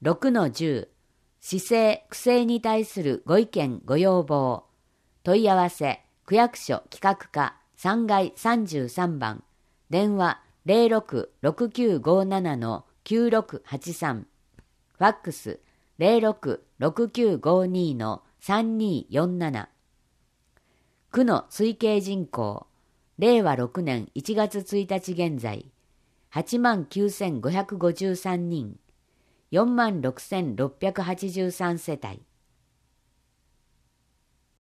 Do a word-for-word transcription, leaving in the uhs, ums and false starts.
ろくのじゅう、市政・区政に対するご意見ご要望、問い合わせ、区役所企画課さんがいさんじゅうさんばん、電話 ゼロろく ろくきゅうごなな きゅうろくはちさん、ファックス ゼロろく ろくきゅうごに さんによんなな、区の推計人口、れいわろくねんいちがつついたち現在、はちまんきゅうせんごひゃくごじゅうさんにん、よんまんろくせんろっぴゃくはちじゅうさんせたい。